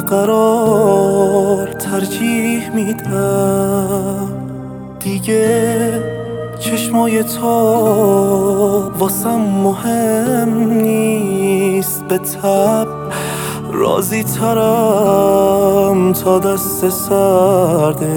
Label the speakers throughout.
Speaker 1: قرار ترجیح میدم. دیگه چشمای تو واسم مهم نیست. به تب راضی ترم تا دست سردت.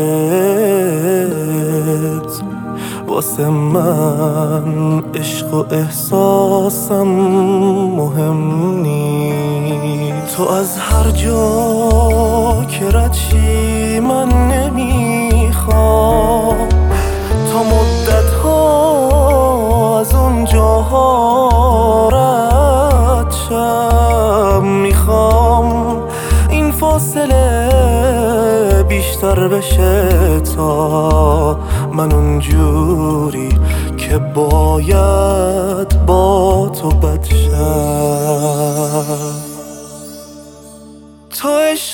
Speaker 1: واسه من عشق و احساسم مهم نیست. تو از هر جا که رد شی من نمیخوام. تا مدت ها از اون جاها رد شم. میخوام این فاصله بیشتر بشه تا من اونجوری که باید با تو بد شم. تو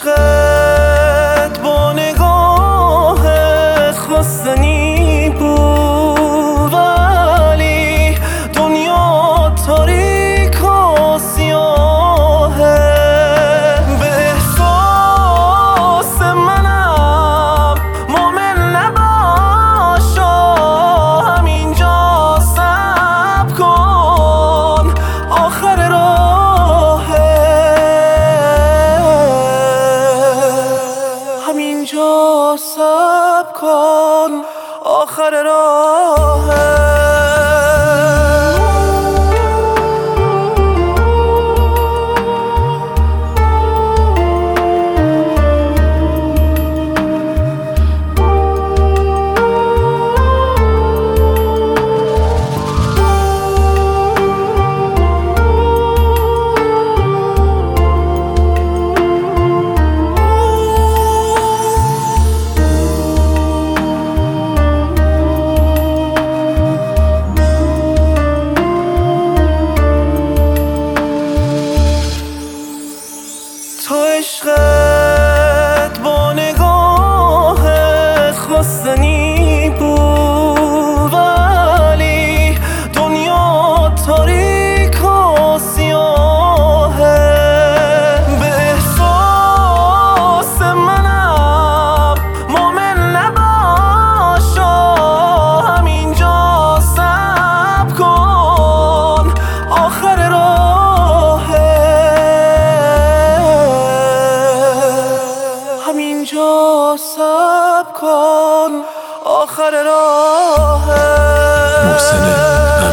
Speaker 1: عشقت با نگاهت خواستنی بود، ولی دنیا تاریک و سیاهه. به احساس منم مومن نباشا، همینجا صبر کن آخر راهه. همینجا صبر کن آخر راهه. تو عشقت با نگاهت خواستنی بود، ولی دنیا تاریک و سیاهه. به احساس منم مومن نباشا، همینجا صبر کن آخر راهه. همینجا صبر کن آخر راهه.
Speaker 2: محسن